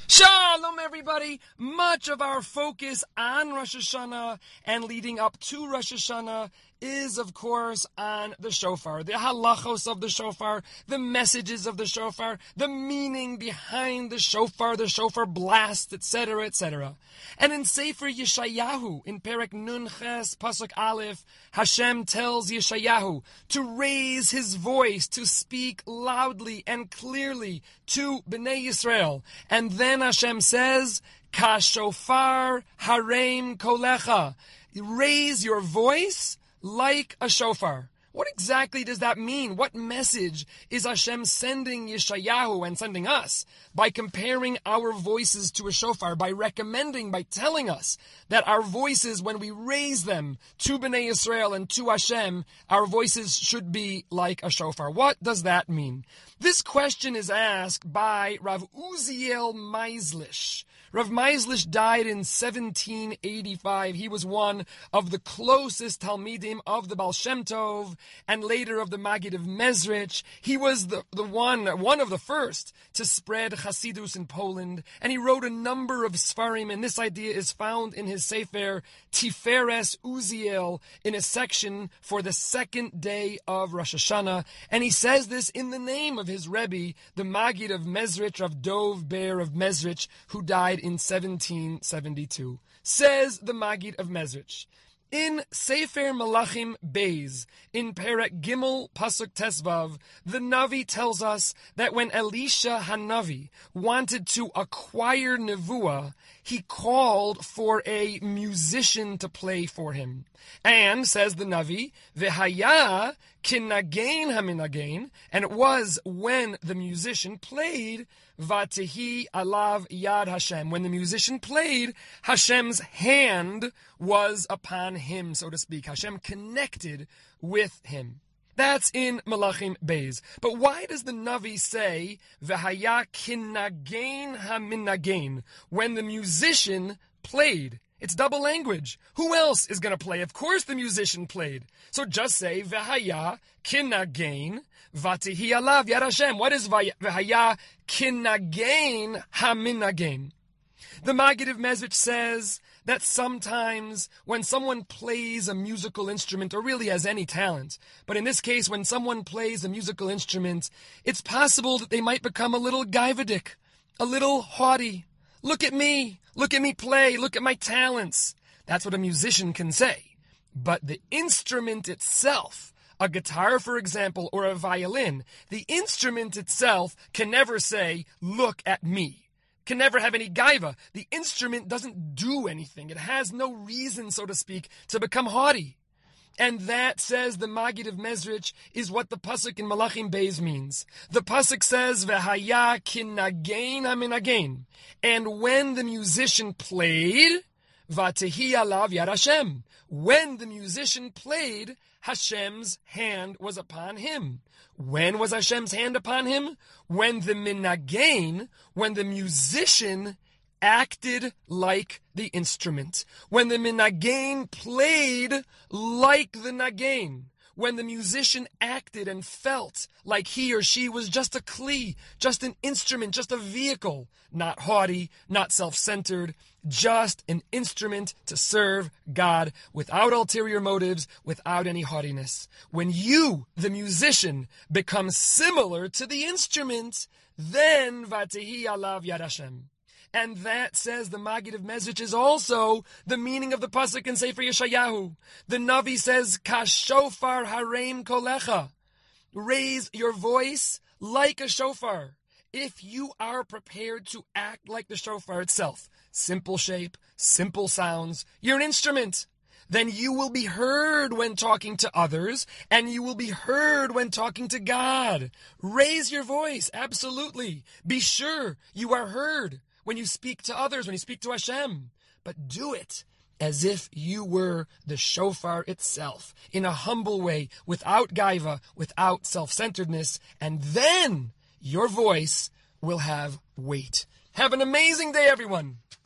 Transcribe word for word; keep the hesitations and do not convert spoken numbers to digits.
Shalom, everybody! Much of our focus on Rosh Hashanah and leading up to Rosh Hashanah is, of course, on the shofar, the halachos of the shofar, the messages of the shofar, the meaning behind the shofar, the shofar blast, et cetera, et cetera. And in Sefer Yeshayahu, in Perek Nun Ches, Pasuk Aleph, Hashem tells Yeshayahu to raise his voice, to speak loudly and clearly to Bnei Yisrael. And then Hashem says, Ka shofar harem kolecha. Raise your voice like a shofar. What exactly does that mean? What message is Hashem sending Yeshayahu and sending us by comparing our voices to a shofar, by recommending, by telling us that our voices, when we raise them to Bnei Yisrael and to Hashem, our voices should be like a shofar? What does that mean? This question is asked by Rav Uziel Meislish. Rav Meislish died in seventeen eighty-five. He was one of the closest Talmidim of the Baal Shem Tov and later of the Maggid of Mezrich. He was the, the one, one of the first to spread Hasidus in Poland, and he wrote a number of Sfarim, and this idea is found in his Sefer Tiferes Uziel in a section for the second day of Rosh Hashanah, and he says this in the name of his Rebbe, the Maggid of Mezrich, of Dov Ber of Mezrich, who died in seventeen seventy-two. Says the Maggid of Mezrich, in Sefer Malachim Beis, in Perek Gimel Pasuk Tesvav, the Navi tells us that when Elisha Hanavi wanted to acquire Nevuah, he called for a musician to play for him. And, says the Navi, V'haya kinagain haminagain, and it was when the musician played, Vatehi alav yad Hashem. When the musician played, Hashem's hand was upon him, so to speak. Hashem connected with him. That's in Malachim Beis. But why does the Navi say, V'haya kinagain haminagain, when the musician played? It's double language. Who else is going to play? Of course the musician played. So just say, V'haya kinagain, vatihi alav yad Hashem. What is V'haya kinagain haminagain? The Maggid of Mezrich says that sometimes when someone plays a musical instrument, or really has any talent, but in this case, when someone plays a musical instrument, it's possible that they might become a little gaivadik, a little haughty. Look at me. Look at me play. Look at my talents. That's what a musician can say. But the instrument itself, a guitar, for example, or a violin, the instrument itself can never say, look at me. Can never have any gaiva. The instrument doesn't do anything. It has no reason, so to speak, to become haughty. And that, says the Maggid of Mezrich, is what the pasuk in Malachim Beis means. The pasuk says, V'haya kinagain haminagain. And when the musician played, Vatehi alav yad Hashem. When the musician played, Hashem's hand was upon him. When was Hashem's hand upon him? When the minagain, when the musician acted like the instrument. When the minagain played like the nagain. When the musician acted and felt like he or she was just a kli, just an instrument, just a vehicle, not haughty, not self-centered, just an instrument to serve God without ulterior motives, without any haughtiness. When you, the musician, become similar to the instrument, then Vatehi alav yad Hashem. And that, says the Maggid of Mezrich, is also the meaning of the pasuk in Sefer Yeshayahu. The Navi says, Ka shofar harem kolecha. Raise your voice like a shofar. If you are prepared to act like the shofar itself, simple shape, simple sounds, you're an instrument. Then you will be heard when talking to others, and you will be heard when talking to God. Raise your voice, absolutely. Be sure you are heard when you speak to others, when you speak to Hashem. But do it as if you were the shofar itself, in a humble way, without gaiva, without self-centeredness, and then your voice will have weight. Have an amazing day, everyone.